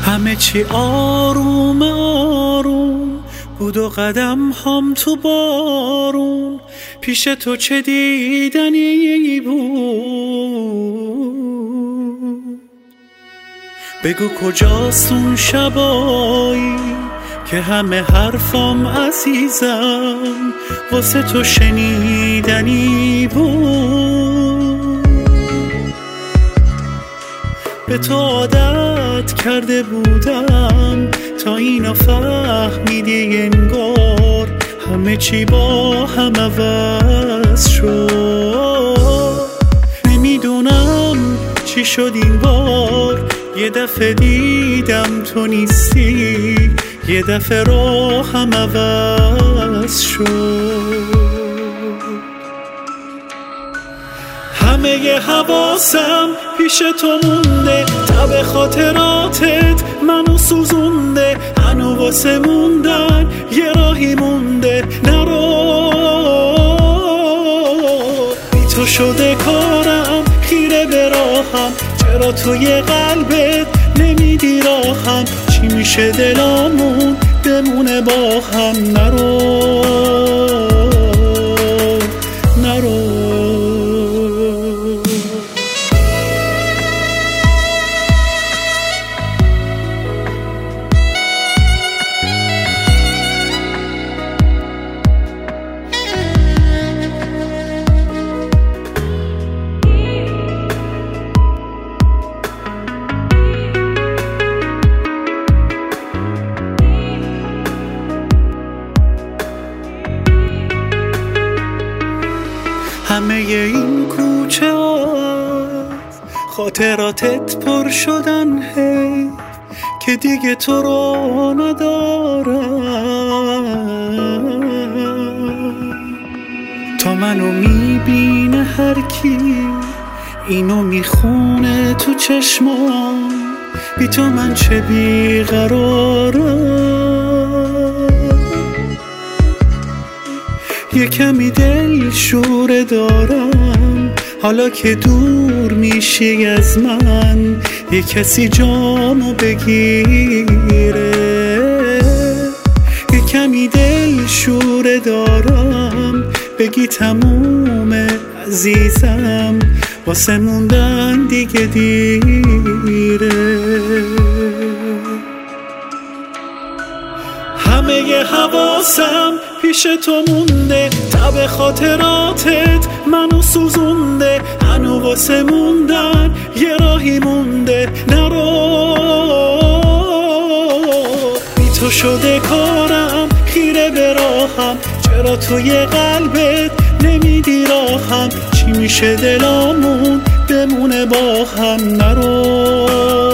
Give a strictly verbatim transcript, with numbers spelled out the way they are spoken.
همه چی آروم آروم بود و قدم هم تو بارون، پیش تو چه دیدنی بود. بگو کجاست اون شبایی که همه حرفام عزیزم واسه تو شنیدنی بود. به تو عادت کرده بودم تا اینو فهمیدی انگار همه چی با هم عوض شد. نمیدونم چی شد این بار، یه دفعه دیدم تو نیستی، یه دفعه راهم عوض شد. همه ی حواسم پیش تو مونده، تب خاطراتت منو سوزونده، هنو واسه موندن یه راهی مونده. نرو بی تو شده کارم، خیره به راهم، چرا توی قلبت نمیدی راهم؟ چی میشه دلامون بمونه با هم؟ نرو نرو. همه این کوچه از خاطراتت پر شدن، هی که دیگه تو رو ندارم. تا منو میبینه هر کی اینو میخونه تو چشمام، بی تو من چه بیقرارم. یه کمی دل شوره دارم حالا که دور میشی از من، یه کسی جامو بگیره. یه کمی دل شوره دارم بگی تمومه عزیزم، واسه موندن دیگه دیره. همه ی حواسم پیش تو مونده، تب خاطراتت منو سوزونده، هنو واسه موندن یه راهی مونده. نرو بی تو شده کارم، خیره به راهم، چرا توی قلبت نمیدی راهم؟ چی میشه دلامون بمونه با هم؟ نرو